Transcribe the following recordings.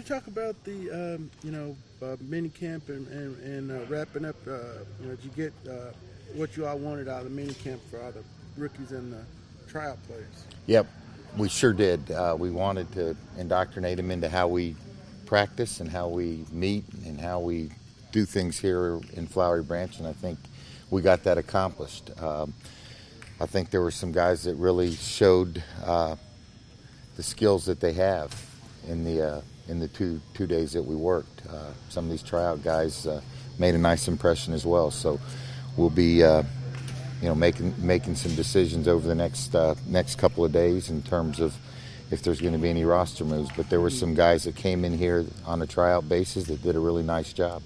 talk about the mini camp and wrapping up? Did you get what you all wanted out of the mini camp for all the rookies and the tryout players? Yep, we sure did. We wanted to indoctrinate them into how we practice and how we meet and how we do things here in Flowery Branch, and I think we got that accomplished. I think there were some guys that really showed the skills that they have in the two days that we worked. Some of these tryout guys made a nice impression as well. So we'll be making some decisions over the next couple of days in terms of if there's going to be any roster moves. But there were some guys that came in here on a tryout basis that did a really nice job.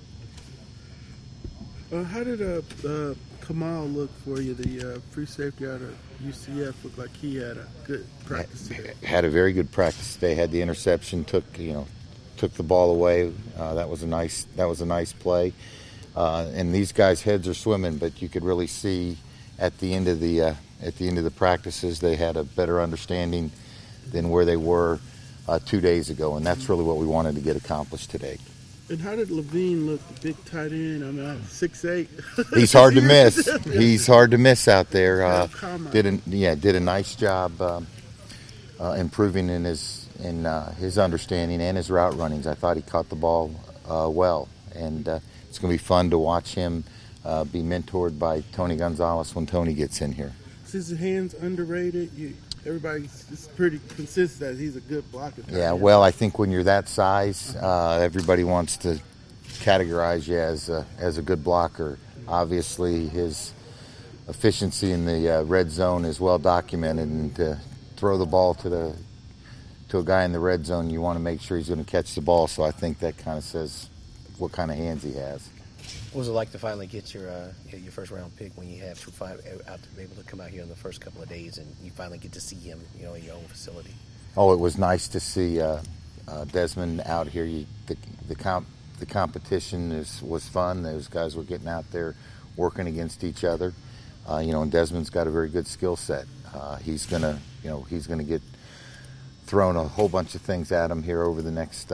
How did Kamal look for you? The free safety out of UCF looked like he had a good practice today. Had a very good practice today. Had the interception, took the ball away. That was a nice play. And these guys' heads are swimming, but you could really see at the end of the practices they had a better understanding than where they were 2 days ago, and that's really what we wanted to get accomplished today. And how did Levine look, the big tight end? I mean, 6'8". He's hard to miss. He's hard to miss out there. Did a nice job improving in his understanding and his route runnings. I thought he caught the ball well, and it's going to be fun to watch him be mentored by Tony Gonzalez when Tony gets in here. Is his hands underrated? Everybody's pretty consistent that he's a good blocker. Yeah, well, I think when you're that size, everybody wants to categorize you as a good blocker. Obviously, his efficiency in the red zone is well documented, and to throw the ball to a guy in the red zone, you want to make sure he's going to catch the ball. So I think that kind of says what kind of hands he has. What was it like to finally get your first round pick when you have to be able to come out here in the first couple of days and you finally get to see him, in your own facility? Oh, it was nice to see Desmond out here. The competition was fun. Those guys were getting out there working against each other. And Desmond's got a very good skill set. He's gonna get thrown a whole bunch of things at him here over the next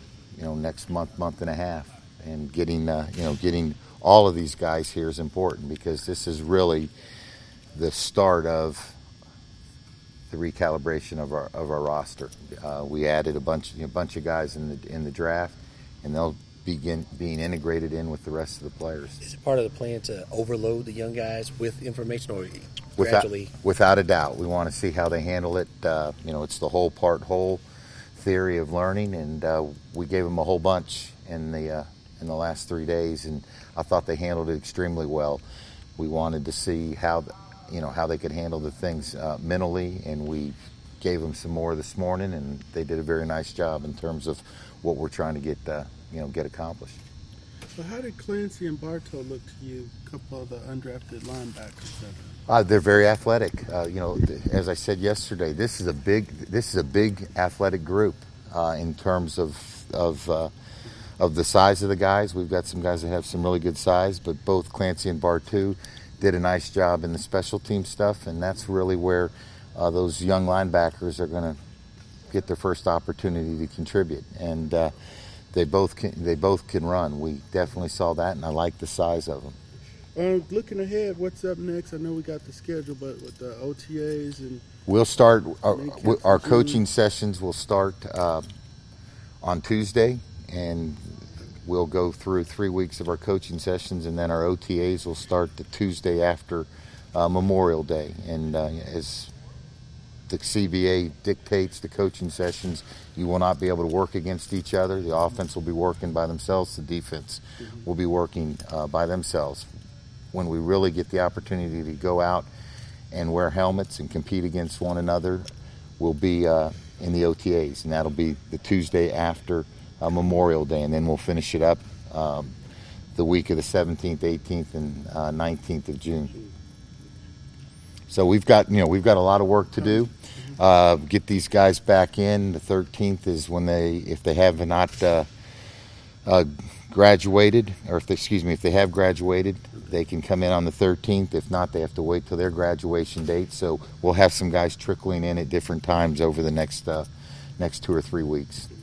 month and a half. And getting all of these guys here is important because this is really the start of the recalibration of our roster. We added a bunch of guys in the draft, and they'll begin being integrated in with the rest of the players. Is it part of the plan to overload the young guys with information, or gradually? Without a doubt, we want to see how they handle it. It's the whole theory of learning, and we gave them a whole bunch in the last 3 days, and I thought they handled it extremely well. We wanted to see how they could handle the things mentally, and we gave them some more this morning, and they did a very nice job in terms of what we're trying to get accomplished. So how did Clancy and Bartow look to you, a couple of the undrafted linebackers? They're very athletic. As I said yesterday, this is a big athletic group in terms of the size of the guys. We've got some guys that have some really good size, but both Clancy and Bartow did a nice job in the special team stuff, and that's really where those young linebackers are going to get their first opportunity to contribute. And they both can run. We definitely saw that, and I like the size of them. Looking ahead, what's up next? I know we got the schedule, but with the OTAs and we'll start our coaching sessions will start on Tuesday, and we'll go through 3 weeks of our coaching sessions, and then our OTAs will start the Tuesday after Memorial Day. And as the CBA dictates the coaching sessions, you will not be able to work against each other. The offense will be working by themselves. The defense will be working by themselves. When we really get the opportunity to go out and wear helmets and compete against one another, will be in the OTAs, and that'll be the Tuesday after Memorial Day, and then we'll finish it up the week of the 17th, 18th, and 19th of June. So we've got a lot of work to do. Get these guys back in. The 13th is when if they have not graduated, or if they have graduated, they can come in on the 13th. If not, they have to wait till their graduation date. So we'll have some guys trickling in at different times over the next 2 or 3 weeks.